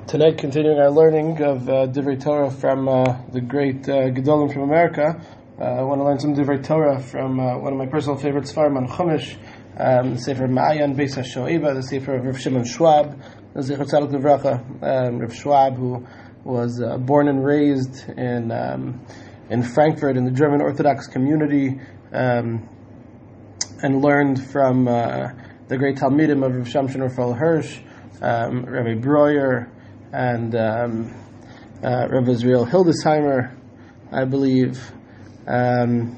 Tonight, continuing our learning of Divrei Torah from the great Gedolim from America, I want to learn some Divrei Torah from one of my personal favorites, Sefarim on Chumash, the Sefer Ma'ayan Beis HaShoeva, the Sefer of Rav Shimon Schwab, the Zecher Tzadok Livracha, Rav Schwab, who was born and raised in Frankfurt in the German Orthodox community, and learned from the great Talmidim of Rav Shamshon Raphael Hirsch, Rabbi Breuer, and Rav Israel Hildesheimer, I believe, and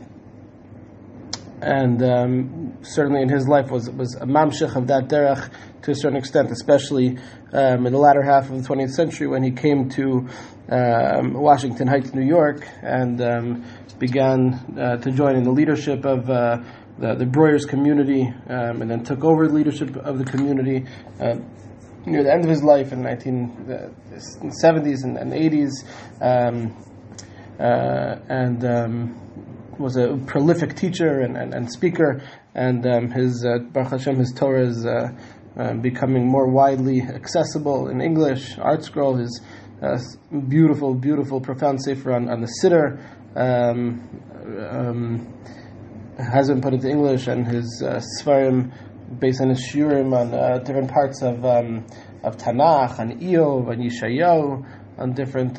certainly in his life was a mamshech of that derech to a certain extent, especially in the latter half of the 20th century when he came to Washington Heights, New York, and began to join in the leadership of the Breuer's community, and then took over leadership of the community near the end of his life in the 1970s and 80s, and was a prolific teacher and speaker, and his Baruch Hashem, his Torah is becoming more widely accessible in English. Art Scroll, his beautiful, profound sefer on the Siddur, has been put into English, and his Sefarim based on his shiurim on different parts of Tanakh, on Eov, on Yeshayahu, on different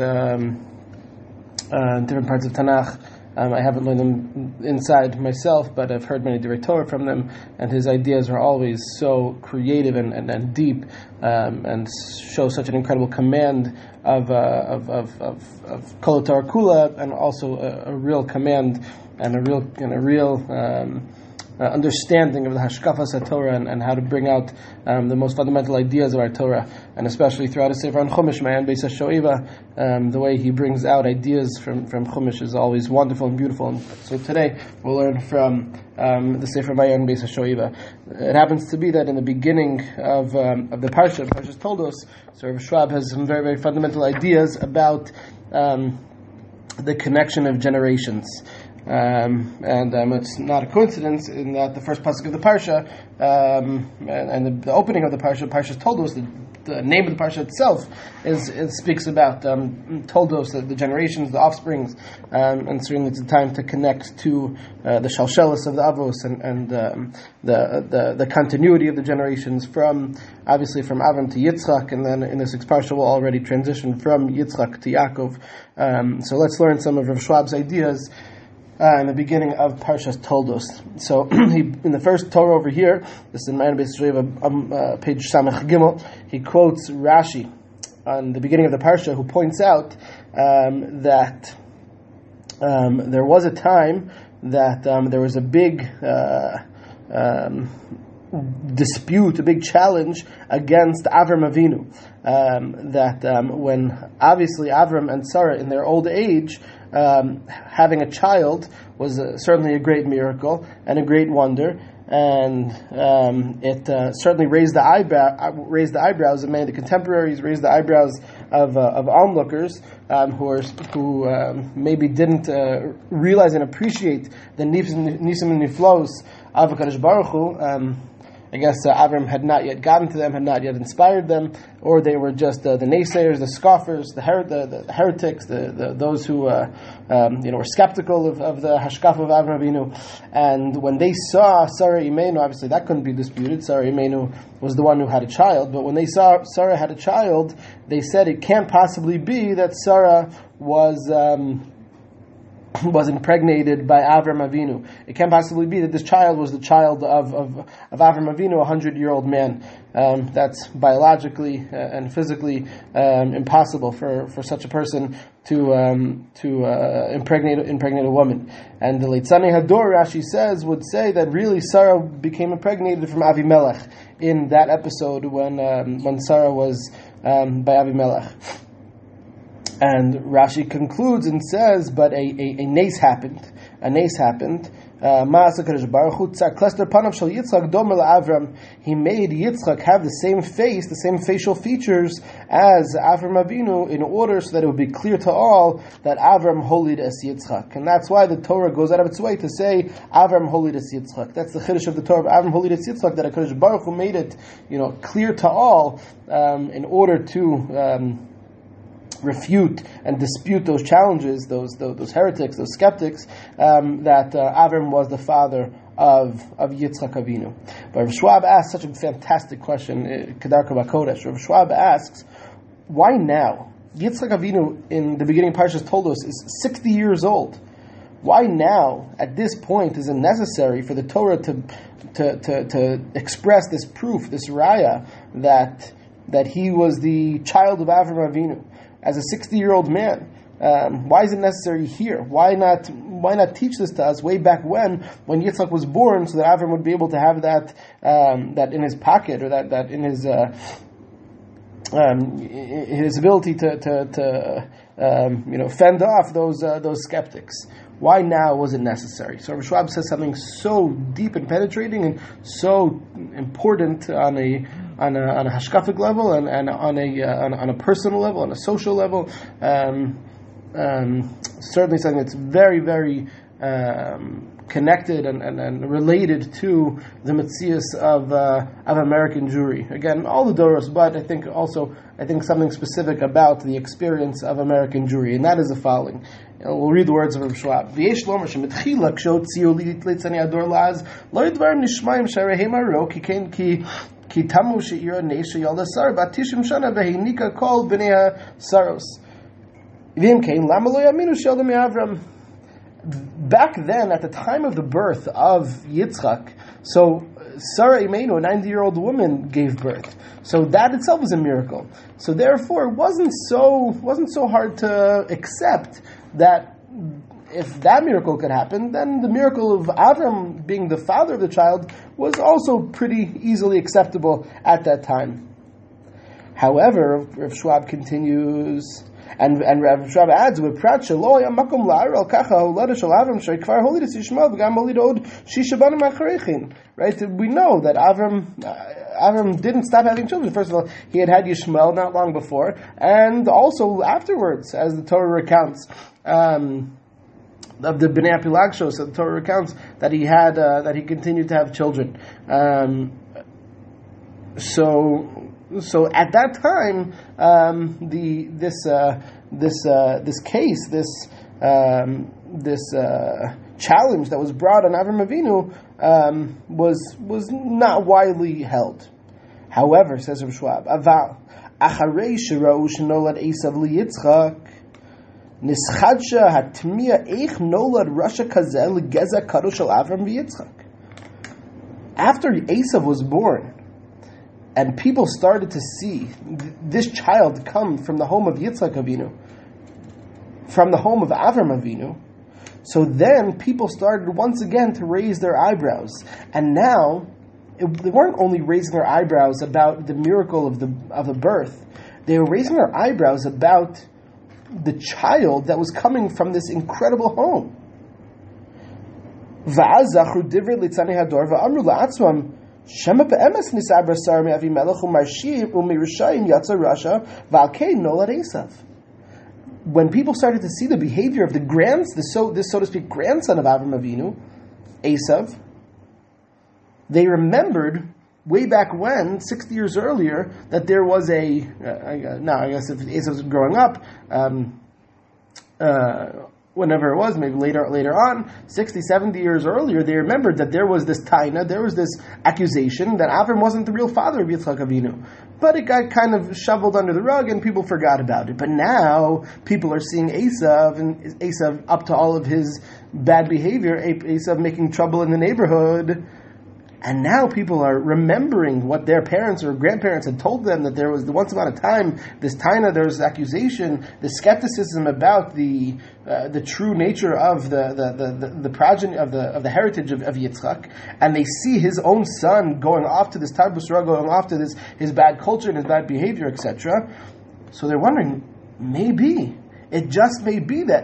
parts of Tanakh. I haven't learned them inside myself, but I've heard many Divrei Torah from them, and his ideas are always so creative and deep, and show such an incredible command of Kol Torah Kula, and also a real command and a real understanding of the Hashkafas HaTorah and how to bring out the most fundamental ideas of our Torah, and especially throughout a Sefer on Chumash, Ma'ayan Beis HaShoeva, the way he brings out ideas from Chumash is always wonderful and beautiful. And so today we'll learn from the Sefer Ma'ayan Beis HaShoeva. It happens to be that in the beginning of the Parsha, Parshas Toldos, so Rav Schwab has some very, very fundamental ideas about the connection of generations. And it's not a coincidence in that the first pasuk of the parsha and the opening of the parsha, Parshas Toldos, the name of the parsha itself speaks about Toldos, the generations, the offsprings, and certainly it's a time to connect to the shalshelis of the avos and the continuity of the generations from Avram to Yitzchak, and then in this next parsha we'll already transition from Yitzchak to Yaakov. So let's learn some of Rav Schwab's ideas in the beginning of Parshas Toldos. So, in the first Torah over here, this is in Ma'ayan Beis HaShoeva, page Samech Gimel, he quotes Rashi on the beginning of the Parsha, who points out that there was a time that there was a big dispute, a big challenge against Avram Avinu. That when obviously Avram and Sarah in their old age, having a child was certainly a great miracle and a great wonder, and it certainly raised the eyebrows of many of the contemporaries, raised the eyebrows of onlookers who maybe didn't realize and appreciate the nisim and niflos of HaKadosh Baruch Hu. I guess Avram had not yet gotten to them, had not yet inspired them, or they were just the naysayers, the scoffers, the heretics, those who were skeptical of the hashkaf of Avram Avinu. And when they saw Sarah Imeinu, obviously that couldn't be disputed. Sarah Imeinu was the one who had a child, but when they saw Sarah had a child, they said it can't possibly be that Sarah was impregnated by Avram Avinu. It can't possibly be that this child was the child of Avram Avinu, a 100-year-old man. That's biologically and physically impossible for such a person to impregnate a woman. And the Leitzanei Hador, Rashi says, would say that really Sarah became impregnated from Avimelech in that episode when Sarah was by Avimelech. And Rashi concludes and says, but a nace happened. A nace happened Ma'asa Kadosh Baruch Hu tzar klester panav shel Yitzchak domer la'Avram. He made Yitzchak have the same face, the same facial features as Avram Avinu, in order so that it would be clear to all that Avram holid es Yitzchak. And that's why the Torah goes out of its way to say Avram holid es Yitzchak. That's the chiddush of the Torah of Avram holid es Yitzchak, that Kadosh Baruch Hu made it, clear to all, in order to refute and dispute those challenges, those heretics, those skeptics, that Avram was the father of Yitzchak Avinu. But Rav Schwab asks such a fantastic question, Kedarka Bakodesh. Rav Schwab asks, why now? Yitzchak Avinu, in the beginning Parshas told us, is 60 years old. Why now, at this point, is it necessary for the Torah to express this proof, this raya, that he was the child of Avram Avinu as a 60-year-old man? Why is it necessary here? Why not teach this to us way back when Yitzchak was born, so that Avram would be able to have that in his pocket, or that in his ability to fend off those skeptics? Why now was it necessary? So Rav Schwab says something so deep and penetrating and so important on a hashkafic level and on a personal level, on a social level. Certainly something that's very, very connected and related to the metzius of American Jewry. Again, all the Doros, but I think something specific about the experience of American Jewry, and that is the following. We'll read the words of Rav Schwab. V'yesh lomer shemitchila k'shotziu litzani ador laz lo yidvarim nishmayim sharehem aro ki tamu she'ira nesha yalda sar batishim shana v'heinika kol b'nei saros. V'im kein lama lo yaminu she'yalda me'avram. Back then, at the time of the birth of Yitzchak, so Sarah Imenu, a 90-year-old woman, gave birth. So that itself was a miracle. So therefore, it wasn't so hard to accept that if that miracle could happen, then the miracle of Avram being the father of the child was also pretty easily acceptable at that time. However, Rav Schwab continues, and Rav Schwab adds, right? We know that Avram didn't stop having children. First of all, he had Yishmael not long before, and also afterwards, as the Torah recounts, of the Bnei Apilagshos, so the Torah recounts that he had that he continued to have children. So at that time, this challenge that was brought on Avram Avinu was not widely held. However, says Rav Schwab, Aval acharei shirau shenolad Esav liYitzchak nischadsha hatmiya eich nolad rasha kazeh legeza kadosh shel Avram v'Yitzchak. After Esav was born, and people started to see this child come from the home of Yitzchak Avinu, from the home of Avram Avinu, so then people started once again to raise their eyebrows. And now, they weren't only raising their eyebrows about the miracle of the birth, they were raising their eyebrows about the child that was coming from this incredible home. Va'az zachru divrei litzanei hador va'amru la'atzmam Shema be'emes nisabra sar me'avimelech u'marshim u'mirishayim yatsa rasha v'alkei nolad Esav. When people started to see the behavior of this so to speak grandson of Avram Avinu, Esav, they remembered way back when, 60 years earlier, that there was I guess if Esav was growing up, whenever it was, maybe later on, 60, 70 years earlier, they remembered that there was this taina, there was this accusation that Avram wasn't the real father of Yitzchak Avinu. But it got kind of shoveled under the rug and people forgot about it. But now, people are seeing Esav, and Esav up to all of his bad behavior, Esav making trouble in the neighborhood. And now people are remembering what their parents or grandparents had told them, that there was once upon a time this taina, there was this accusation, the skepticism about the true nature of the progeny of the heritage of Yitzchak, and they see his own son going off to this tarbus ra, going off to his bad culture and his bad behavior, etc. So they're wondering, it just may be that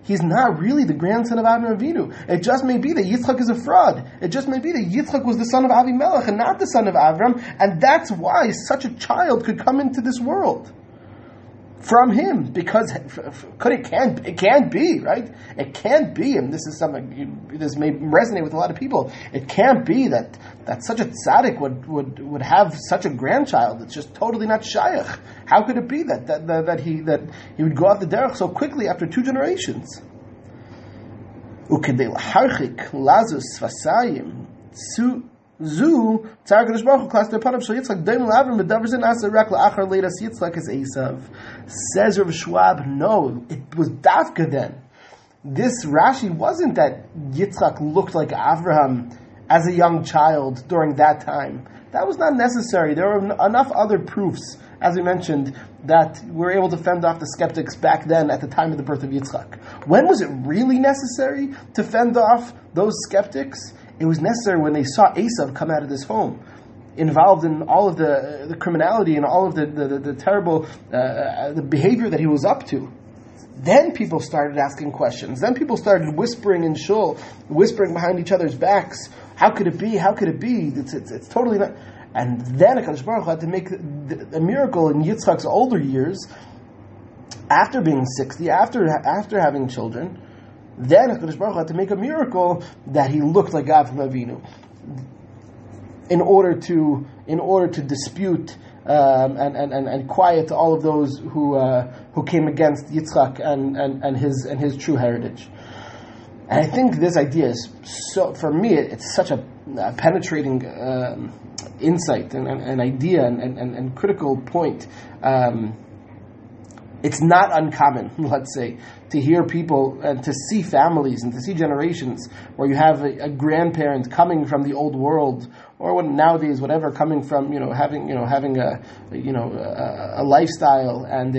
he's not really the grandson of Avraham Avinu. It just may be that Yitzchak is a fraud. It just may be that Yitzchak was the son of Avimelech and not the son of Avram, and that's why such a child could come into this world from him, because it can't be, right? It can't be, and this is something this may resonate with a lot of people. It can't be that such a tzaddik would have such a grandchild. It's just totally not shaykh. How could it be that he would go off the derech so quickly after 2 generations? Ukedei laharchik lazus vasayim Zu Tzar Kadosh Baruch Hu Klas Derpanav Shel Yitzchak Doim LaAvram B'Davar Asa Rak LaAchar Leidas Yitzchak is Esav. Says Rav Schwab, no, it was Dafka then. This Rashi wasn't that Yitzchak looked like Avraham as a young child during that time. That was not necessary. There were enough other proofs, as we mentioned, that were able to fend off the skeptics back then at the time of the birth of Yitzchak. When was it really necessary to fend off those skeptics? It was necessary when they saw Esav come out of this home, involved in all of the criminality and all of the terrible the behavior that he was up to. Then people started asking questions. Then people started whispering in shul, whispering behind each other's backs. How could it be? How could it be? It's totally not. And then HaKadosh Baruch Hu had to make a miracle in Yitzchak's older years, after being 60, after having children. Then HaKadosh Baruch Hu had to make a miracle that he looked like Avraham Avinu, in order to dispute and quiet all of those who came against Yitzchak and his true heritage. And I think this idea is so, for me, it's such a penetrating insight and idea and critical point. It's not uncommon, let's say, to hear people and to see families and to see generations where you have a grandparent coming from the old world, or nowadays whatever, coming from having a lifestyle and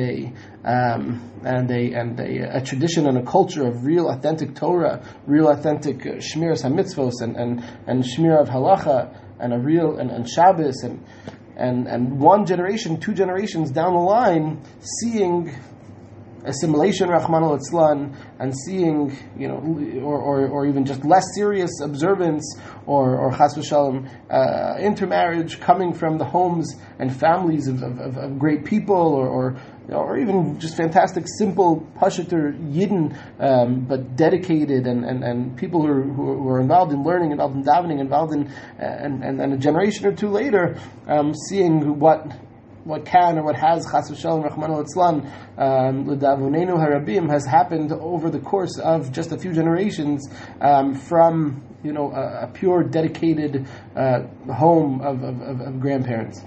a tradition and a culture of real authentic Torah, real authentic shmiras hamitzvos and shmir of halacha and a real and Shabbos and 1 generation, 2 generations down the line, seeing assimilation, Rahman al-Itzlan, and seeing, or even just less serious observance, or chas v'shalom, intermarriage coming from the homes and families of great people, or even just fantastic, simple, Pashuter Yidden, but dedicated and people who are involved in learning, involved in davening, involved in, and a generation or two later, seeing what can or what has chas v'shalom Rahman al-Itzlan l'davonenu harabim has happened over the course of just a few generations, from a pure dedicated home of grandparents.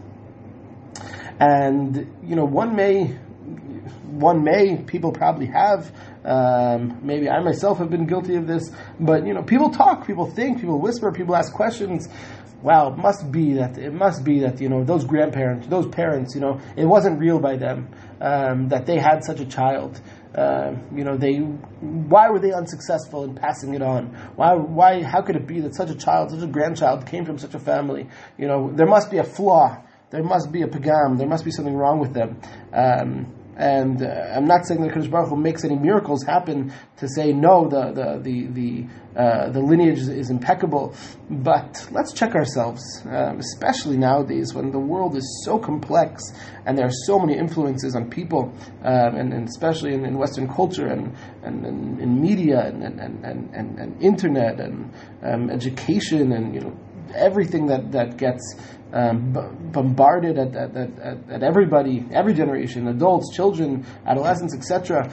And one may, people probably have, maybe I myself have been guilty of this, but people talk, people think, people whisper, people ask questions. Wow, it must be that those grandparents, those parents, it wasn't real by them, that they had such a child. Why were they unsuccessful in passing it on? Why? How could it be that such a child, such a grandchild, came from such a family? There must be a flaw. There must be a pagam. There must be something wrong with them. And I'm not saying that Kadosh Baruch Hu makes any miracles happen to say no, the lineage is impeccable. But let's check ourselves, especially nowadays when the world is so complex and there are so many influences on people, and especially in Western culture and in media and internet and education and everything that gets bombarded at everybody, every generation, adults, children, adolescents, etc.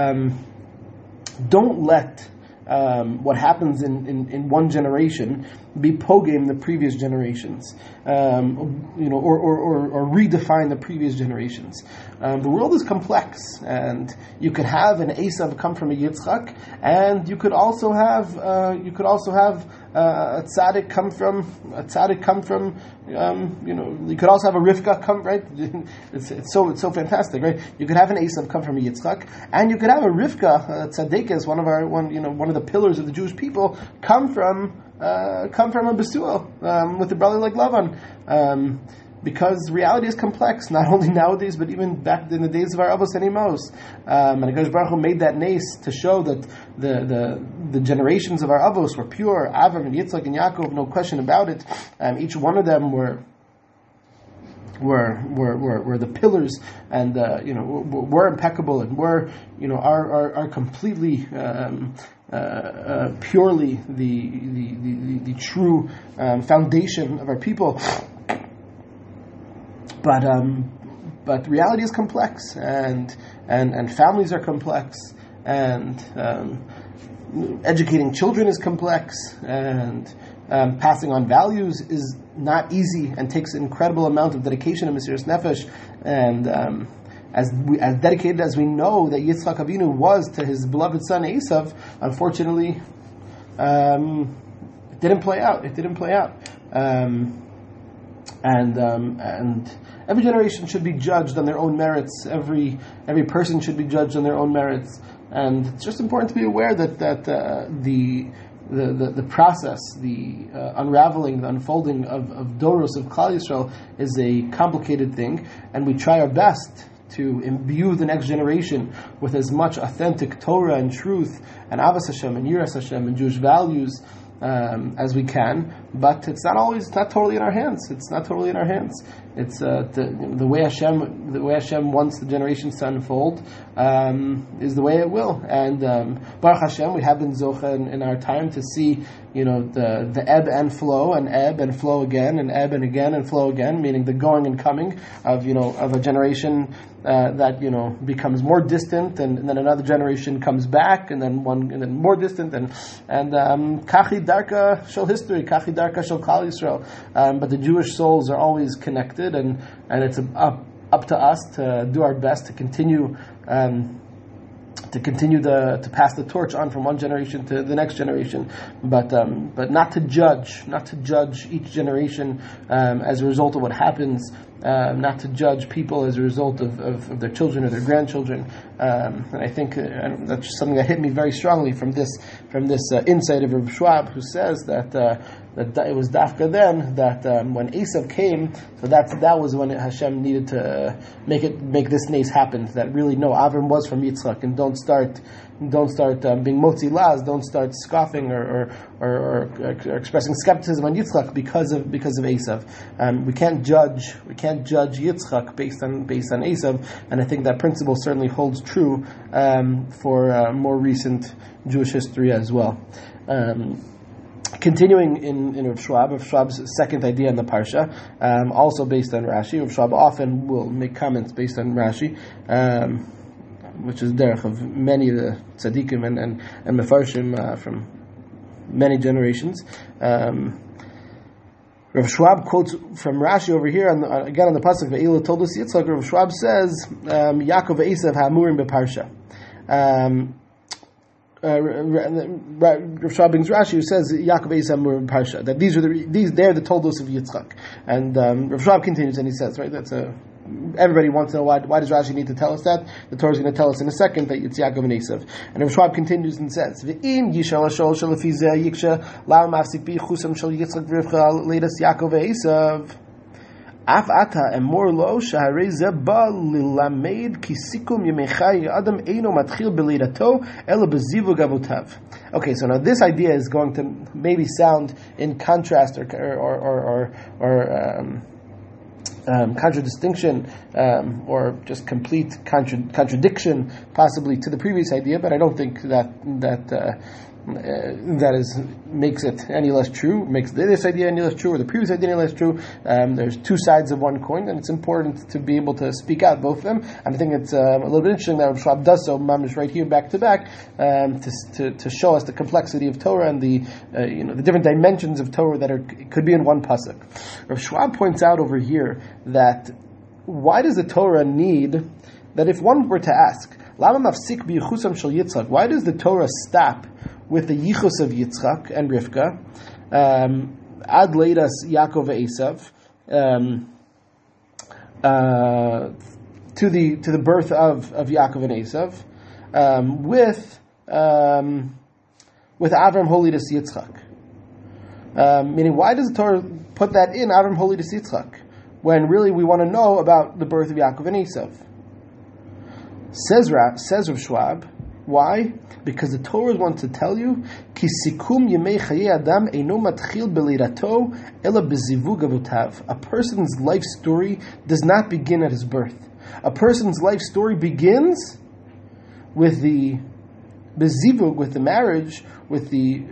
Don't let what happens in one generation be pogame the previous generations, or redefine the previous generations. The world is complex, and you could have an Esav come from a Yitzchak, and you could also have a tzaddik come from you could also have a Rivka come, right? It's so fantastic, right? You could have an Esav come from a Yitzchak, and you could have a Rivka, tzaddikas, one of the pillars of the Jewish people, come from a Besuel, with a brother like Lavan. because reality is complex, not only nowadays, but even back in the days of our Avos and Imos. And HaKadosh Baruch Hu made that nace to show that the generations of our Avos were pure. Avram and Yitzchak and Yaakov, no question about it. Each one of them were the pillars, and were impeccable, and are completely purely the true foundation of our people. But reality is complex, and families are complex, and educating children is complex, and passing on values is not easy and takes an incredible amount of dedication and Mesiras Nefesh. And as dedicated as we know that Yitzchak Avinu was to his beloved son Esav, unfortunately, it didn't play out. And every generation should be judged on their own merits. Every person should be judged on their own merits. And it's just important to be aware that the process, the unraveling, the unfolding of Doros of Klal Yisrael is a complicated thing, and we try our best to imbue the next generation with as much authentic Torah and truth and Avos Hashem and Yiras Hashem and Jewish values as we can, but it's not totally in our hands. It's not totally in our hands. It's the way Hashem wants the generations to unfold is the way it will. And Baruch Hashem, we have been zocha in our time to see the ebb and flow again, and ebb and again and flow again, meaning the going and coming of a generation that becomes more distant, and then another generation comes back, and then more distant, and kachi darka shel history, kachi darka shel Klal Yisrael. But the Jewish souls are always connected, and it's up to us to do our best to continue to pass the torch on from one generation to the next generation, but not to judge each generation as a result of what happens, not to judge people as a result of their children or their grandchildren. And I think that's something that hit me very strongly from this insight of Reb Schwab, who says that it was dafka then that when Esav came, so that was when Hashem needed to make this nace happen. That really Avram was from Yitzchak, and don't start being motzi laz, don't start scoffing or expressing skepticism on Yitzchak because of Esav. We can't judge Yitzchak based on Esav, and I think that principle certainly holds true for more recent Jewish history as well. Continuing in Rav Schwab's second idea in the Parsha, also based on Rashi. Rav Schwab often will make comments based on Rashi, which is derech of many of the tzaddikim and mefarshim from many generations. Rav Schwab quotes from Rashi over here, again on the pasuk Ve'ila Toldos Yitzchak. Rav Schwab says, Yaakov Esav ha'amurim beparsha. Rav Schwab brings Rashi, who says Yaakov Esav Murim Parsha, that they're the toldos of Yitzchak. And Rav Schwab continues and he says, right, everybody wants to know why does Rashi need to tell us that? The Torah is going to tell us in a second that it's Yaakov and Esav. And Rav Schwab continues and says, V'im yishal hashol shel lefi zeh yiksha lau mafsik bi chusam shel Yitzchak v'Rivcha leidas Yaakov Esav. Af ata emor lo shaharei zeh ba lilamed kisikum yemechai adam eino matchil belidato ela bezivug avotav. Okay, so now this idea is going to maybe sound in contrast or contradistinction or just complete contradiction, possibly, to the previous idea, but I don't think that makes it any less true, makes this idea any less true, or the previous idea any less true. There's two sides of one coin, and it's important to be able to speak out both of them. And I think it's a little bit interesting that Rav Schwab does so, mamish right here, back to back, to show us the complexity of Torah and the different dimensions of Torah that could be in one pasuk. Rav Schwab points out over here that why does the Torah need that? If one were to ask, why does the Torah stop with the yichus of Yitzchak and Rivka, ad leidas Yaakov Esav, to the birth of Yaakov and Esav, with Avram Holidus Yitzchak? Meaning, why does the Torah put that in Avram Holidus Yitzchak? when really we want to know about the birth of Yaakov and Esav. Says Rav Schwab, why? Because the Torah wants to tell you, Ki sikum yemei chaye adam eino matchil belirato ela bezivug avotav. A person's life story does not begin at his birth. A person's life story begins with the bezivug, with the marriage, with the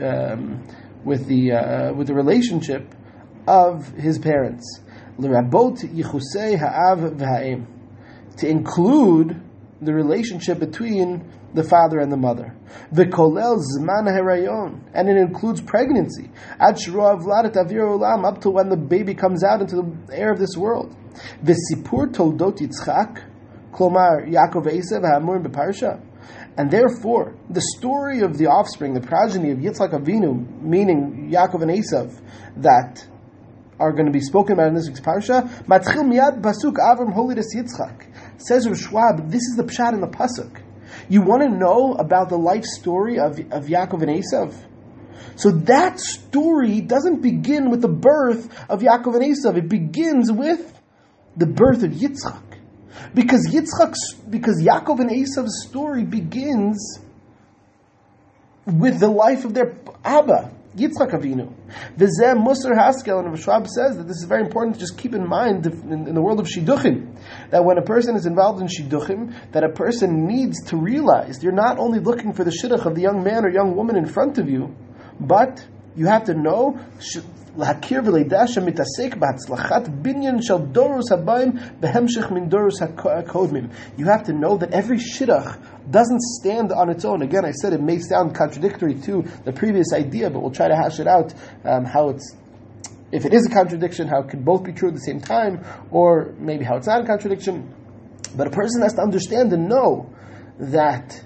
relationship of his parents. L'rabot yichusei ha'av v'ha'em, to include the relationship between the father and the mother. V'kolel zman harayon, and it includes pregnancy. Ad shiro avladet avir olam, up to when the baby comes out into the air of this world. V'sipur toldot Yitzchak, klomar Yaakov Esav ha'amurim beparsha. And therefore, the story of the offspring, the progeny of Yitzchak Avinu, meaning Yaakov and Esav, that are going to be spoken about in this week's parsha, matchil miyad pasuk Avram holidas Yitzchak. Says Rav Schwab, this is the pshat in the pasuk. You want to know about the life story of Yaakov and Esav? So that story doesn't begin with the birth of Yaakov and Esav. It begins with the birth of Yitzchak. Because Yaakov and Esav's story begins with the life of their Abba, Yitzchak Avinu. V'zeh Musar Haskel, and Rav Schwab says that this is very important to just keep in mind in the world of Shidduchim, that when a person is involved in Shidduchim, that a person needs to realize you're not only looking for the Shidduch of the young man or young woman in front of you, but you have to know להכיר ולידע שמתעסק בהצלחת בניין של דורוס הבאים בהמשך מן דורוס הקודמים. You have to know that every shidduch doesn't stand on its own. Again, I said it may sound contradictory to the previous idea, but we'll try to hash it out, if it is a contradiction, how it could both be true at the same time, or maybe how it's not a contradiction. But a person has to understand and know that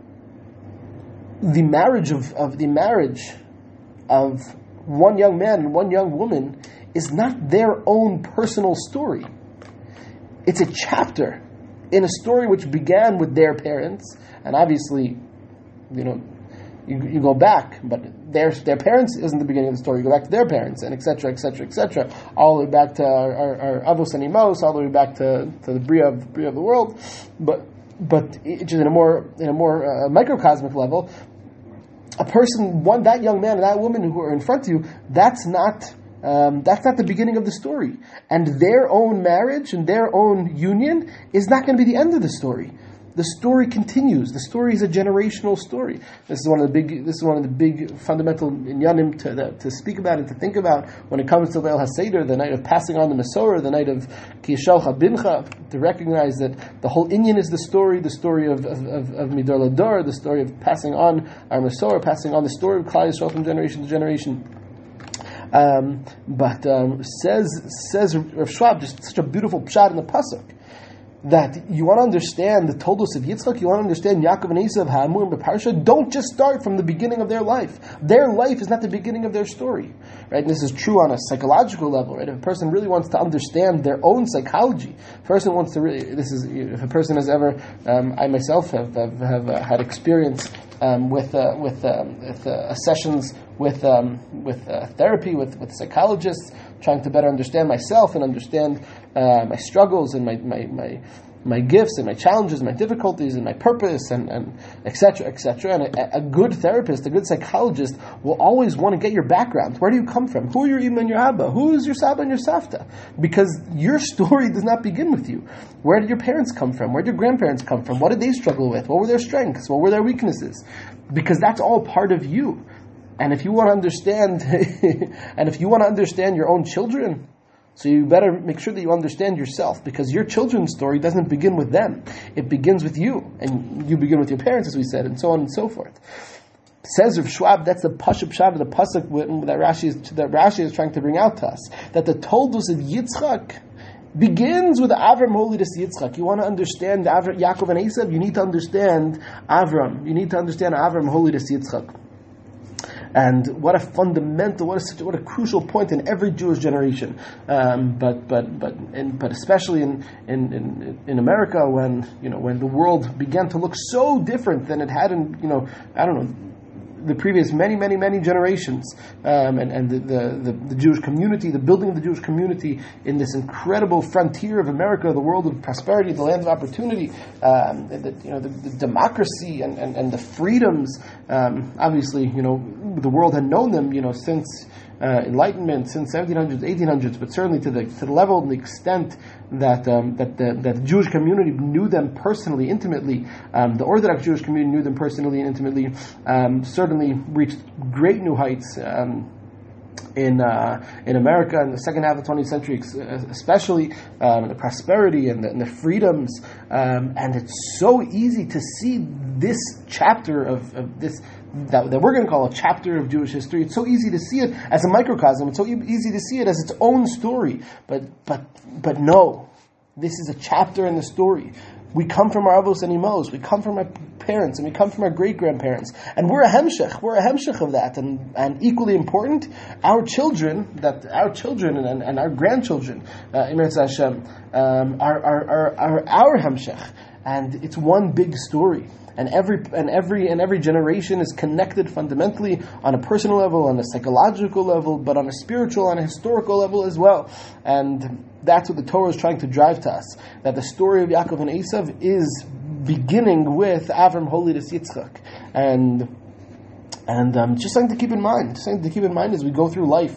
the marriage of one young man and one young woman is not their own personal story. It's a chapter in a story which began with their parents, and obviously, you go back, but their parents isn't the beginning of the story. You go back to their parents, and etc., all the way back to our Avos and Imos, all the way back to the Bria of the world, but just in a more microcosmic level. A person, that young man and that woman who are in front of you, that's not the beginning of the story. And their own marriage and their own union is not going to be the end of the story. The story continues. The story is a generational story. This is one of the big fundamental inyanim to speak about and to think about when it comes to Leil HaSeder, the night of passing on the Masorah, the night of Ki Yishalcha Bincha, to recognize that the whole inyan is the story of Midor Lador, the story of passing on our Masorah, passing on the story of Klal Yisrael from generation to generation. Says Rav Schwab, just such a beautiful pshat in the pasuk, that you want to understand the Toldos of Yitzchak, you want to understand Yaakov and Esav, Ha'amurim b'Parsha, don't just start from the beginning of their life. Their life is not the beginning of their story, right? And this is true on a psychological level, right? If a person really wants to understand their own psychology, if a person has ever, I myself have had experience with sessions with therapy, with psychologists, trying to better understand myself and understand my struggles and my gifts and my challenges, my difficulties and my purpose and etc. And a good therapist, a good psychologist will always want to get your background. Where do you come from? Who are your Imam and your Abba? Who is your Saba and your Safta? Because your story does not begin with you. Where did your parents come from? Where did your grandparents come from? What did they struggle with? What were their strengths? What were their weaknesses? Because that's all part of you. And if you want to understand, your own children, so you better make sure that you understand yourself, because your children's story doesn't begin with them; it begins with you, and you begin with your parents, as we said, and so on and so forth. Says Rav Schwab, that's the pasuk of the pasuk that Rashi is trying to bring out to us, that the Toldos of Yitzchak begins with Avram Holidas Yitzchak. You want to understand Yaakov and Esav, you need to understand Avram. You need to understand Avram Holidas Yitzchak. And what a fundamental, what a crucial point in every Jewish generation, but especially in America, when the world began to look so different than it had in the previous many generations, and the Jewish community, the building of the Jewish community in this incredible frontier of America, the world of prosperity, the land of opportunity, the democracy and the freedoms. Obviously, the world had known them, since Enlightenment, since 1700s, 1800s, but certainly to the level and the extent that the Jewish community knew them personally, intimately. The Orthodox Jewish community knew them personally and intimately. Certainly reached great new heights in America in the second half of the 20th century, especially the prosperity and the freedoms. And it's so easy to see this chapter of this. That we're going to call a chapter of Jewish history. It's so easy to see it as a microcosm. It's so easy to see it as its own story. But no, this is a chapter in the story. We come from our avos and imos. We come from our parents, and we come from our great grandparents, and we're a hemshech. We're a hemshech of that, and equally important, our children and our grandchildren, Eretz Hashem, are our hemshech, and it's one big story. And every generation is connected fundamentally on a personal level, on a psychological level, but on a spiritual, on a historical level as well. And that's what the Torah is trying to drive to us. That the story of Yaakov and Esav is beginning with Avram Holidus Yitzchak. And just something to keep in mind. As we go through life,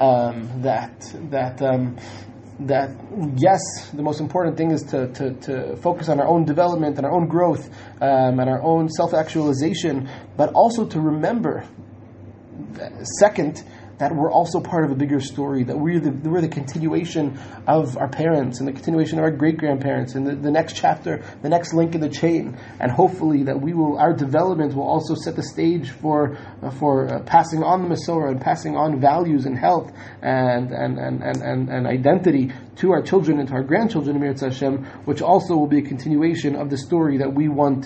that yes, the most important thing is to focus on our own development and our own growth, and our own self-actualization, but also to remember, second, that we're also part of a bigger story, that we're the continuation of our parents and the continuation of our great-grandparents and the next chapter, the next link in the chain, and hopefully that our development will also set the stage for passing on the Masorah and passing on values and health and identity to our children and to our grandchildren, Eretz Hashem, which also will be a continuation of the story that we want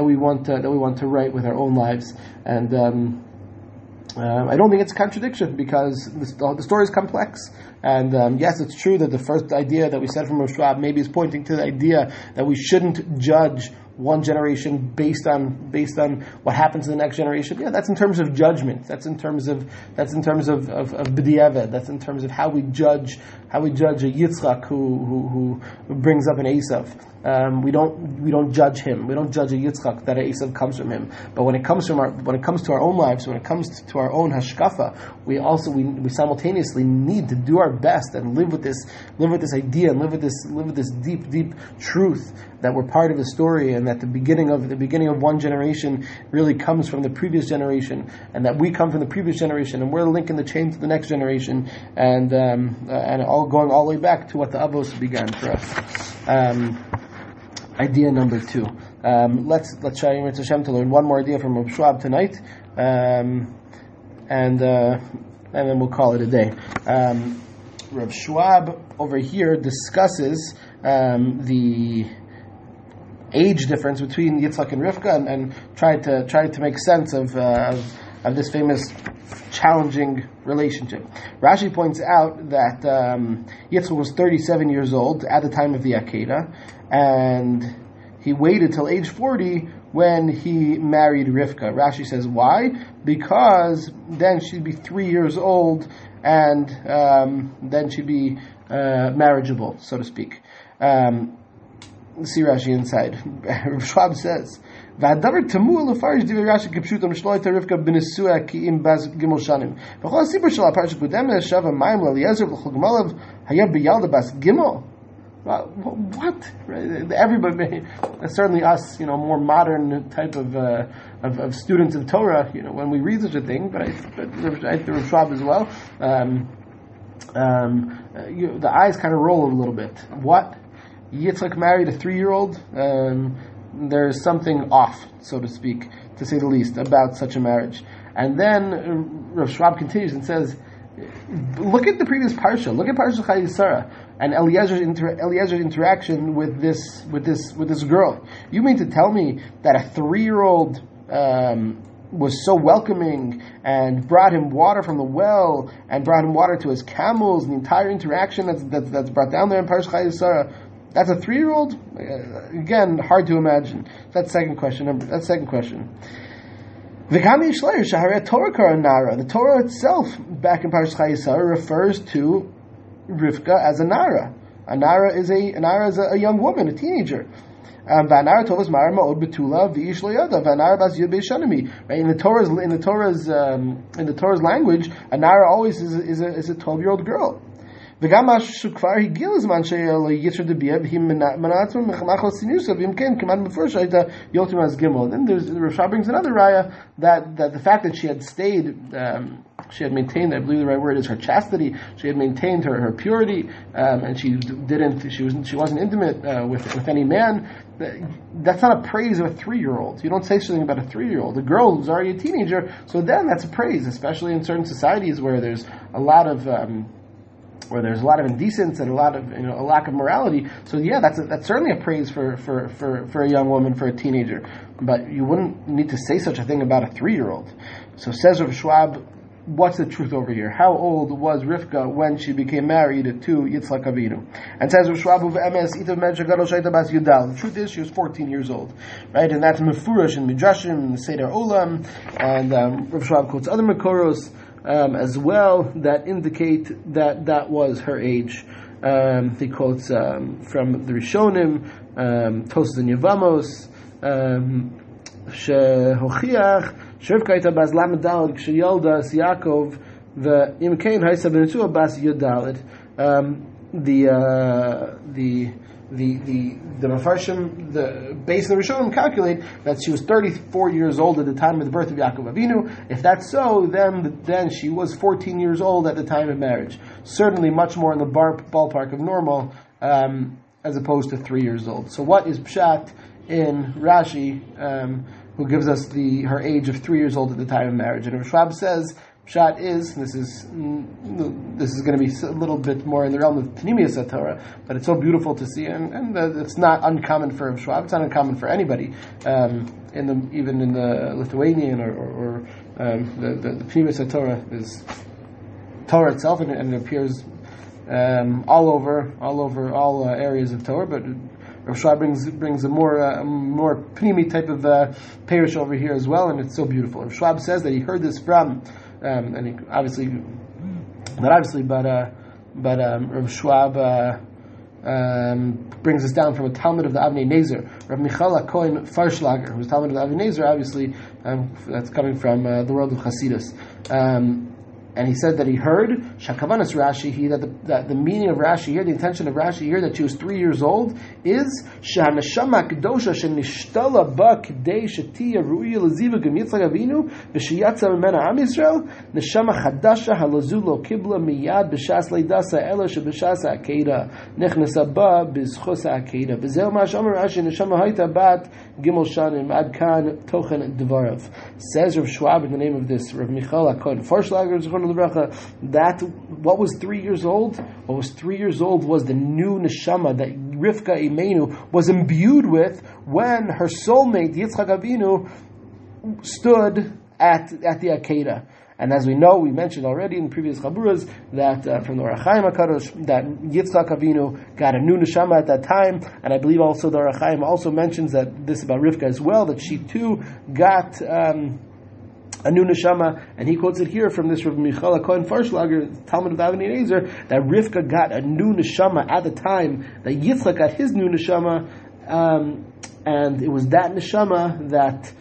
to write with our own lives. And I don't think it's a contradiction, because the story is complex. And yes, it's true that the first idea that we said from Rav Schwab maybe is pointing to the idea that we shouldn't judge one generation based on what happens in the next generation. Yeah, that's in terms of judgment. That's in terms of b'diavad. That's in terms of how we judge a Yitzchak who brings up an Esav. We don't judge him. We don't judge a Yitzchak that an Esav comes from him. But when it comes to our own lives, when it comes to our own hashkafa, we simultaneously need to do our best and live with this idea and live with this deep truth that we're part of the story, and that the beginning of one generation really comes from the previous generation, and that we come from the previous generation, and we're linking the chain to the next generation, and all going all the way back to what the Avos began for us. Idea number 2. Let's try Eretz Hashem to learn one more idea from Rav Schwab tonight, and then we'll call it a day. Rav Schwab over here discusses the age difference between Yitzchak and Rivka, and tried to make sense of this famous challenging relationship. Rashi points out that Yitzchak was 37 years old at the time of the Akedah, and he waited till age 40 when he married Rivka. Rashi says, why? Because then she'd be 3 years old, and then she'd be marriageable, so to speak. See Rashi inside. Rav Schwab says, והדבר תמוה לפרש דברי רש"י כפשוטו משלא הייתה רבקה בנישואיה כי אם בז ג' שנים. בכל הסיפור של הפרשה הקודמת שב המים לאליעזר ולכל גמליו היה בילדה בס ג'. What? Everybody, certainly us, more modern type of students of Torah, when we read such a thing, but I think Rav Schwab as well, the eyes kind of roll a little bit. What? Yitzchak married a 3-year-old? There's something off, so to speak, to say the least, about such a marriage. And then Rav Schwab continues and says, look at the previous parsha. Look at Parsha Chayei and Eliezer's interaction with this girl. You mean to tell me that a 3-year-old was so welcoming and brought him water from the well and brought him water to his camels, and the entire interaction that's brought down there in Parsha Chayei, that's a 3-year-old? Again, hard to imagine. That's second question. V'kami Yishleir Shahari Torah Kara Nara. The Torah itself, back in Parshas Chayesara, refers to Rivka as a Nara. A Nara is a young woman, a teenager. V'anara Tovas Mara Ma'od Betula V'ish Lo Yada V'anara Bas Yud Beishanami. Right, in the Torah's language, a Nara always is a 12-year-old girl. וגם משהו שכבר הגיע לזמן שיצר דביה והיא מנעתו מחמחל סינוסה ואם כן כמעט מפורש הייתה יולטים אז גימל. Then Rav Shah brings another raya that the fact that she had stayed, she had maintained, I believe the right word is her chastity, she had maintained her purity, and she wasn't intimate with any man. That's not a praise of a 3-year-old. You don't say something about a 3-year-old. A girl who's already a teenager, so then that's a praise, especially in certain societies where there's a lot of indecence and a lot of a lack of morality. So yeah, that's certainly a praise for a young woman, for a teenager. But you wouldn't need to say such a thing about a 3-year-old. So says Rav Schwab, what's the truth over here? How old was Rivka when she became married to Yitzchak Avinu? And says Rav Schwab, the truth is she was 14 years old, right? And that's Mefurash in Midrashim, Seder Olam, and Rav Schwab quotes other Makoros as well that indicate that was her age. He quotes from the Rishonim, Tosas and Yevamos, shehochiach Rivka הייתה בת ל"ד כשילדה את יעקב ואם כן הייתה בנשואה בת י"ד. The Mefarshim, based on the Rishonim, calculate that she was 34 years old at the time of the birth of Yaakov Avinu. If that's so, then she was 14 years old at the time of marriage. Certainly much more in the ballpark of normal, as opposed to 3 years old. So what is Pshat in Rashi, who gives us her age of 3 years old at the time of marriage? And Rav Schwab says, Pshat is, this is going to be a little bit more in the realm of Pnimiyas HaTorah, but it's so beautiful to see, and it's not uncommon for Rav Schwab, it's not uncommon for anybody, even in the Lithuanian or the Pnimiyas HaTorah is Torah itself, and it appears all over all areas of Torah, but Rav Schwab brings a more Pnimi type of parish over here as well, and it's so beautiful. Rav Schwab says that he heard this from and he Rav Schwab brings us down from a Talmud of the Avnei Nezer, Rav Michal Cohen Farschlager, who's Talmud of the Avnei Nezer, obviously that's coming from the world of Hasidus. And he said that he heard Shakavanas Rashi here, that the meaning of Rashi here, the intention of Rashi here, that she was 3 years old, is Shahanashama Kedosha Shenishtala Ba Kdei Shetiya Ru'ya Leziva Gem Yitzchak Avinu V'Shiyatza Mimena Am Yisrael Neshama Chadasha Halazu Lo Kibla Miyad B'Shas Leidasa Ela Sheb'Shas HaAkedah Nechnesa Ba B'Zchos HaAkedah V'Zeu Ma Shomer Rashi Neshama Hayta Bat Gimel Shanim Ad Kan Tochen Dvarav. Says Rav Schwab in the name of this Rav Michal HaKohen Farschlager that what was 3 years old? What was 3 years old was the new neshama that Rivka Imenu was imbued with when her soulmate Yitzchak Avinu stood at the Akedah. And as we know, we mentioned already in previous chaburas that from the Orach Chaim HaKadosh that Yitzchak Avinu got a new neshama at that time, and I believe also the Orach Chaim also mentions that this about Rivka as well, that she too got a new neshama, and he quotes it here from this Rav Michal Cohen Farschlager, Talmud of the Avnei Nezer, that Rivka got a new neshama at the time that Yitzchak got his new neshama, and it was that neshama that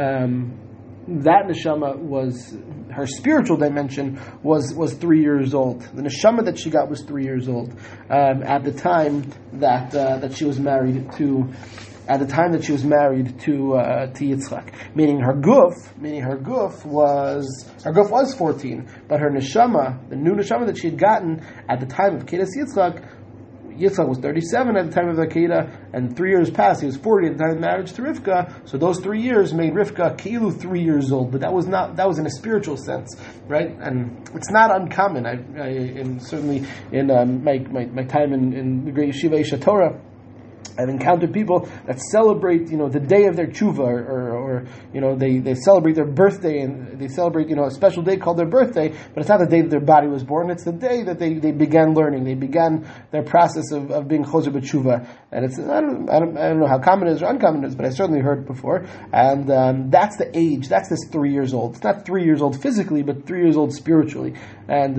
was her spiritual dimension was 3 years old. The neshama that she got was 3 years old at the time that she was married to. At the time that she was married to Yitzchak, meaning her guf was 14, but her neshama, the new neshama that she had gotten at the time of Kedas Yitzchak was 37 at the time of the Akedah, and 3 years passed. He was 40 at the time of marriage to Rivka. So those 3 years made Rivka Kilu 3 years old, but that was in a spiritual sense, right? And it's not uncommon. And certainly in my time in the great Yeshiva Eish Torah, I've encountered people that celebrate, the day of their tshuva, or or they celebrate their birthday, and they celebrate a special day called their birthday, but it's not the day that their body was born. It's the day that they began learning. They began their process of being choser b'tshuva. And it's I don't know how common it is or uncommon it is, but I certainly heard it before. And that's the age. That's this 3 years old. It's not 3 years old physically, but 3 years old spiritually. And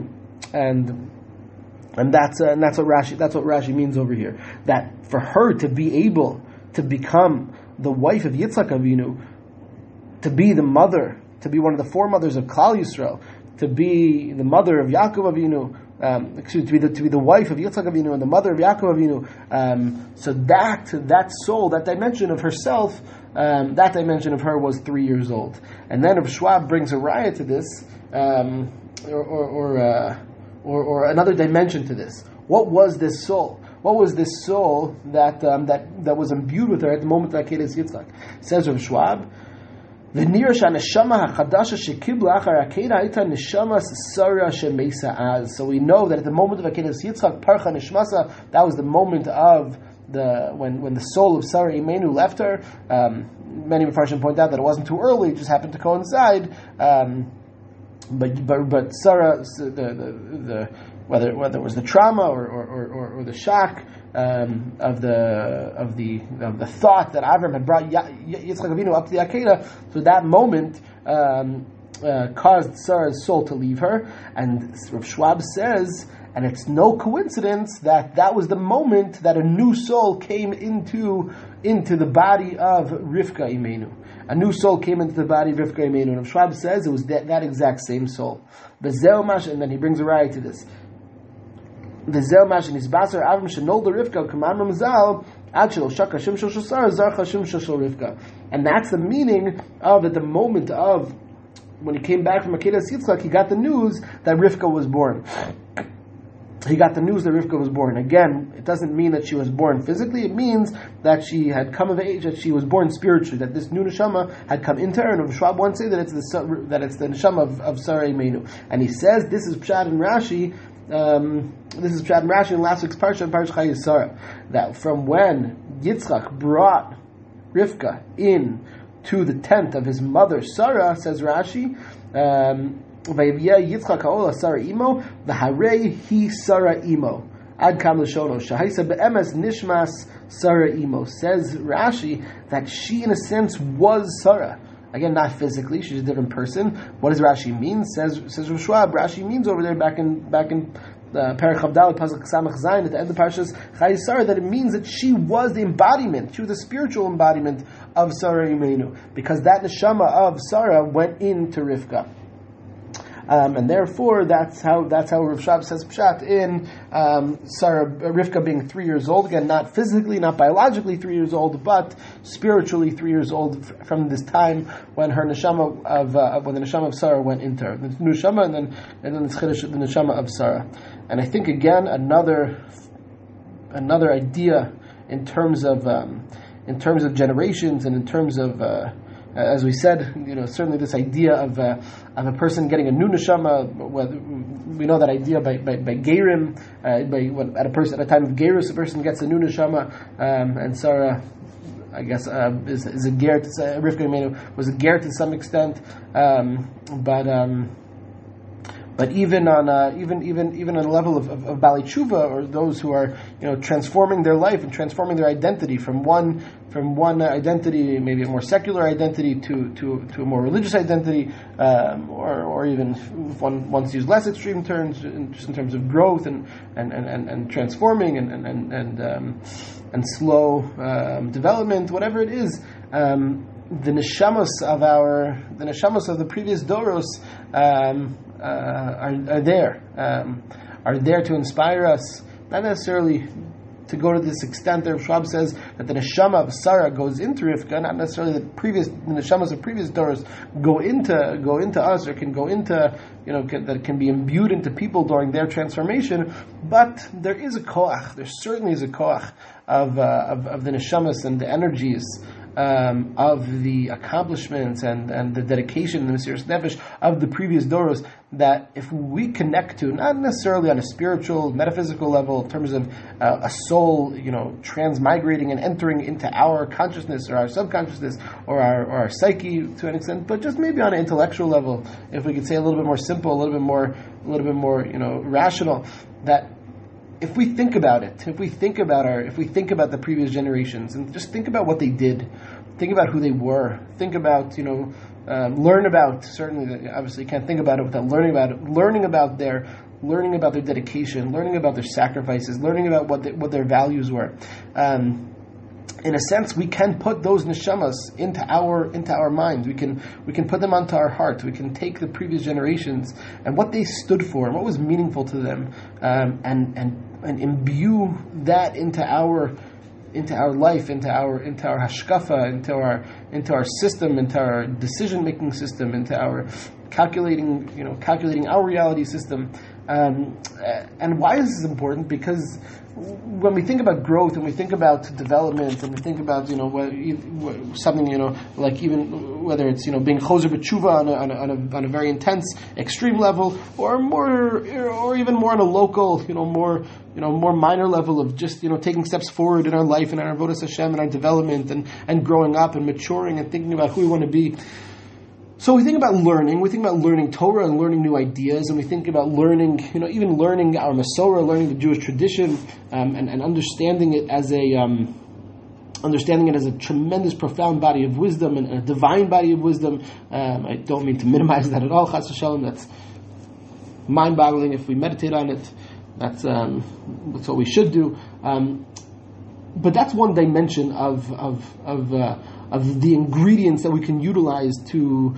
that's what Rashi means over here. That for her to be able to become the wife of Yitzchak Avinu, to be the mother, to be one of the foremothers of Klal Yisrael, to be the mother of Yaakov Avinu, to be the wife of Yitzchak Avinu and the mother of Yaakov Avinu. So that soul, that dimension of herself, that dimension of her was 3 years old. And then Rav Schwab brings a raya to this, or another dimension to this. What was this soul? What was this soul that was imbued with her at the moment of Akedas Yitzchak? Says Rav Schwab, "V'nira shaneshama hachadasha shekibla achar Akeda ita neshama sara shemeisa az." So we know that at the moment of Akedas Yitzchak, parcha neshmasa, that was the moment of when the soul of Sarah Imenu left her. Many Mepharshim point out that it wasn't too early; it just happened to coincide. But Sarah, whether it was the trauma or the shock of the thought that Avram had brought Yitzchak Avinu up to the Akedah, so that moment caused Sarah's soul to leave her. And Rav Schwab says, and it's no coincidence that was the moment that a new soul came into the body of Rivka Imenu. A new soul came into the body of Rivka Imenu. And Rav Schwab says it was that exact same soul. And then he brings a raya to this. And that's the meaning of at the moment of when he came back from Akedas Yitzchak, he got the news that Rivka was born. He got the news that Rivka was born. Again, it doesn't mean that she was born physically. It means that she had come of age, that she was born spiritually, that this new neshama had come into her. And Rav Schwab once say that it's the neshama of Sarah Imenu. And he says this is Pshat and Rashi. This is Pshat and Rashi in last week's parsha, Parsha Chayei Sarah, that from when Yitzchak brought Rivka in to the tent of his mother Sarah, says Rashi. Yitzchak ha'ola Sarah imo, v'harei hi Sarah imo. Ad kam l'shono shahaisa be'emes nishmas Sarah imo. Says Rashi that she, in a sense, was Sarah. Again, not physically; she's a different person. What does Rashi mean? Says Rav Schwab. Rashi means over there back in Perek Chavdal Pasuk Samach Zayin at the end of Parshas Chayei Sarah that it means that she was the embodiment. She was the spiritual embodiment of Sarah Imenu, because that neshama of Sarah went into Rivka. And therefore, that's how Rav Schwab says Pshat in Rivka being 3 years old. Again, not physically, not biologically 3 years old, but spiritually 3 years old from this time when her neshama when the neshama of Sarah went into her. The neshama and then the neshama of Sarah. And I think again another idea in terms of generations and in terms of as we said, certainly this idea of a person getting a new neshama. We know that idea by Gerim, at a time of Gerus, a person gets a new neshama, and Sarah, I guess, is a ger. Rivka Imenu was a ger to some extent, but even on a level of Bali Tshuva, or those who are transforming their life and transforming their identity from one identity, maybe a more secular identity, to a more religious identity, or even if one wants to use less extreme terms, just in terms of growth and transforming and slow development, whatever it is. The neshamos of the previous doros are there to inspire us, not necessarily to go to this extent. Rav Schwab says that the neshama of Sarah goes into Rivka, not necessarily the neshamas of previous doors go into us, or can go into that can be imbued into people during their transformation. But there certainly is a koach of the neshamas and the energies of the accomplishments and the dedication and the Mesiras Nefesh of the previous Doros, that if we connect to, not necessarily on a spiritual, metaphysical level, in terms of a soul, transmigrating and entering into our consciousness or our subconsciousness or our psyche to an extent, but just maybe on an intellectual level, if we could say a little bit more simple, a little bit more, rational, that if we think about it, if we think about the previous generations and just think about what they did, think about who they were, think about, learn about, certainly, obviously you can't think about it without learning about their dedication, learning about their sacrifices, learning about what their values were. In a sense, we can put those neshamas into our minds. We can put them onto our heart. We can take the previous generations and what they stood for and what was meaningful to them, and imbue that into our life, into our hashkafa, into our system, into our decision making system, into our calculating our reality system. And why is this important? Because when we think about growth and we think about development and we think about something like even whether it's being choser b'tshuva on a very intense extreme level or even more on a local more minor level of just taking steps forward in our life and in our avodas Hashem and our development and growing up and maturing and thinking about who we want to be. So we think about learning Torah and learning new ideas, and we think about learning, even learning our Masorah, learning the Jewish tradition, and understanding it as a tremendous, profound body of wisdom and a divine body of wisdom. I don't mean to minimize that at all, chas v'shalom. That's mind-boggling if we meditate on it. That's what we should do. But that's one dimension of the ingredients that we can utilize to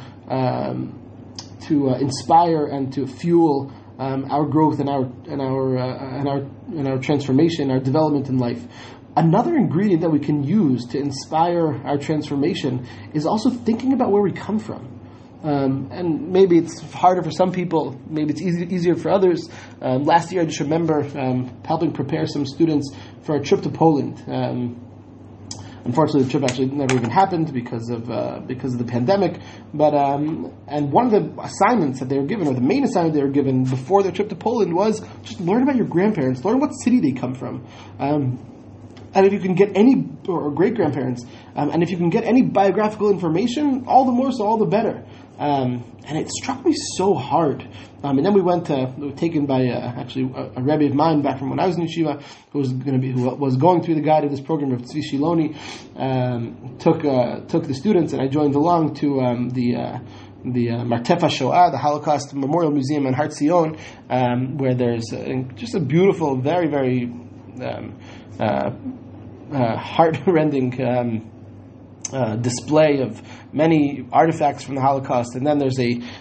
inspire and to fuel our growth and our transformation, our development in life. Another ingredient that we can use to inspire our transformation is also thinking about where we come from. And maybe it's harder for some people, maybe it's easier for others. Last year I just remember helping prepare some students for a trip to Poland. Unfortunately, the trip actually never even happened because of the pandemic. But and one of the assignments that they were given, or the main assignment they were given before their trip to Poland, was just learn about your grandparents, learn what city they come from. And if you can get any, or great grandparents, and if you can get any biographical information, all the more so, all the better. And it struck me so hard. And then we went taken by a Rebbe of mine back from when I was in yeshiva, who was going through the guide of this program of Tzvi Shiloni, took the students, and I joined along to the Martef HaShoah, the Holocaust Memorial Museum in Har Zion, where there's just a beautiful, very, very heart-rending display of many artifacts from the Holocaust, and then there's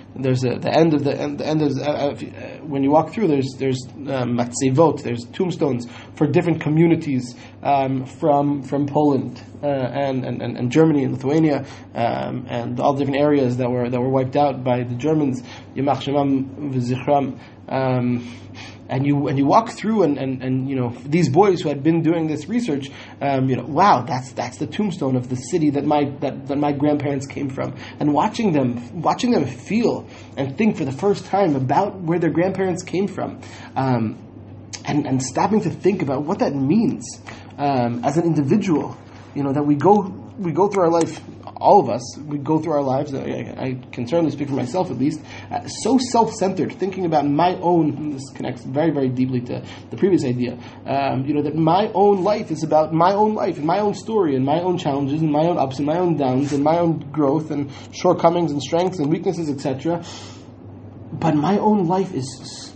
when you walk through, there's matzevot, there's tombstones for different communities from Poland and Germany and Lithuania and all different areas that were wiped out by the Germans. Yimach Shemam v'zichram. And you walk through and these boys who had been doing this research, wow, that's the tombstone of the city that my grandparents came from, and watching them feel and think for the first time about where their grandparents came from, and stopping to think about what that means as an individual, that we go through our life. All of us, we go through our lives, I can certainly speak for myself at least, so self-centered, thinking about my own, this connects very, very deeply to the previous idea, that my own life is about my own life, and my own story, and my own challenges, and my own ups and my own downs, and my own growth, and shortcomings, and strengths, and weaknesses, etc. But my own life is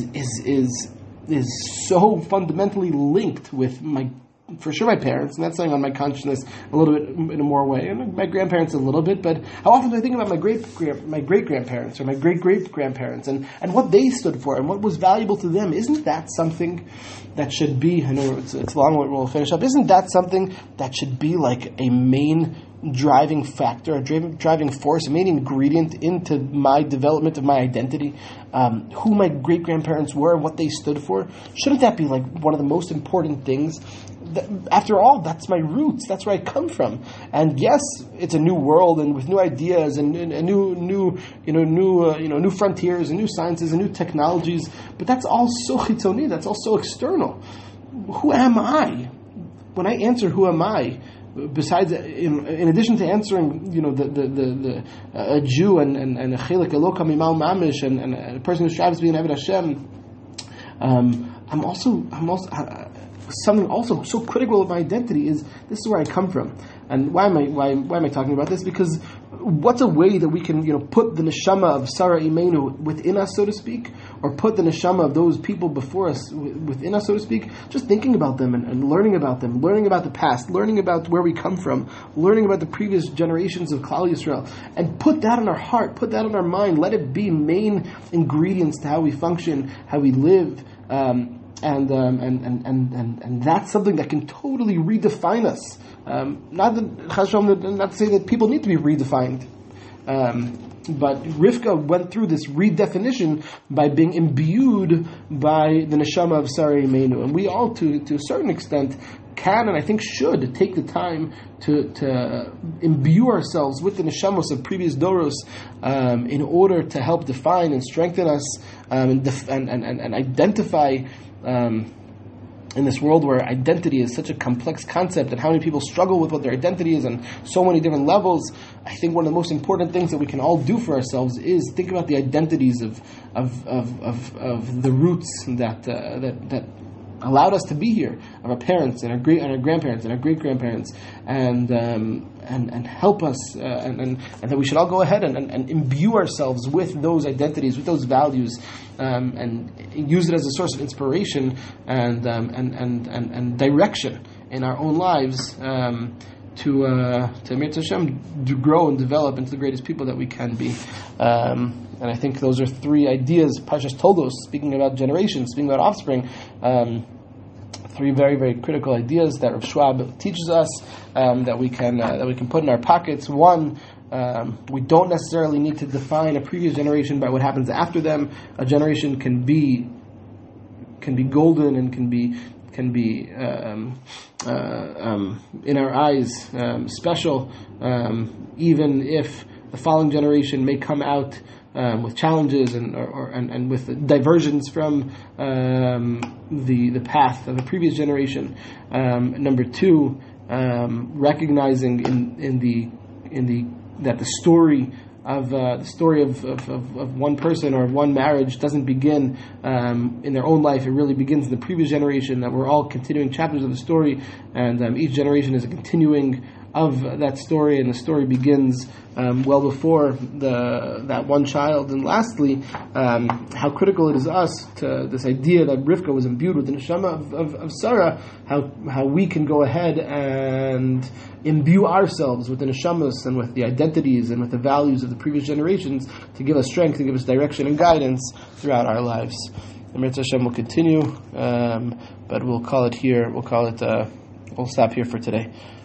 so fundamentally linked with for sure my parents, and that's something on my consciousness a little bit in a more way, and my grandparents a little bit, but how often do I think about my great grandparents or my great grandparents and what they stood for and what was valuable to them? Isn't that something that should be, I know it's long, we'll finish up, isn't that something that should be like a main driving factor, a driving force, a main ingredient into my development of my identity, who my great-grandparents were and what they stood for? Shouldn't that be like one of the most important things after all, that's my roots. That's where I come from. And yes, it's a new world and with new ideas and new frontiers and new sciences and new technologies. But that's all so chitzoni. That's all so external. Who am I? When I answer, who am I? Besides, in addition to answering, a Jew and a chelik eloka mimal mamish and a person who strives to be an Eved Hashem, I'm also something also so critical of my identity is this is where I come from. And why am I talking about this? Because what's a way that we can put the neshama of Sarah Imenu within us, so to speak, or put the neshama of those people before us within us, so to speak? Just thinking about them and learning about them, learning about the past, learning about where we come from, learning about the previous generations of Klal Yisrael, and put that in our heart, put that in our mind. Let it be main ingredients to how we function, how we live. And that's something that can totally redefine us. Not to say that people need to be redefined, but Rivka went through this redefinition by being imbued by the neshama of Sarah Imenu, and we all, to a certain extent, can and I think should take the time to imbue ourselves with the neshamos of previous doros in order to help define and strengthen us and identify. In this world where identity is such a complex concept and how many people struggle with what their identity is on so many different levels, I think one of the most important things that we can all do for ourselves is think about the identities of the roots that allowed us to be here, of our parents and our grandparents and our great grandparents, and help us, and that we should all go ahead and imbue ourselves with those identities, with those values, and use it as a source of inspiration and direction in our own lives to Mirz Hashem to grow and develop into the greatest people that we can be. And I think those are three ideas, Parshas Toldos, speaking about generations, speaking about offspring, three very, very critical ideas that Rav Schwab teaches us, that we can put in our pockets. One, we don't necessarily need to define a previous generation by what happens after them. A generation can be golden and can be in our eyes special, even if the following generation may come out with challenges and with diversions from the path of a previous generation. Number two, recognizing that the story of one person or one marriage doesn't begin in their own life. It really begins in the previous generation. That we're all continuing chapters of the story, and each generation is a continuing of that story, and the story begins well before that one child. And lastly, how critical it is us to this idea that Rivka was imbued with the neshama of Sarah, how we can go ahead and imbue ourselves with the neshamas and with the identities and with the values of the previous generations to give us strength, to give us direction and guidance throughout our lives. The Mirz Hashem will continue, but we'll call it here. We'll stop here for today.